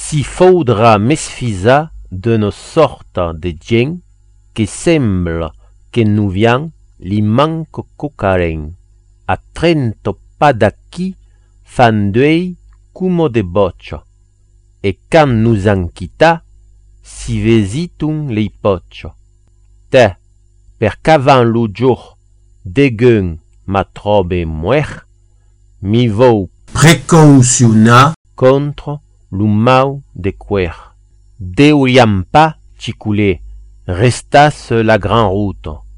si faudra mesfisa de nos sortes de gent que sembla que nous vient li manque cocarem. A trento pas d'aquí fan duei como de boccia, e quand nous en quitta, si vesitum li poccia. Te, per qu'avant lo jour degun ma trobe muer, mi vou precaucionar contre lo mau de cuer. Deuriam pas, chicoulé, restas la grand route.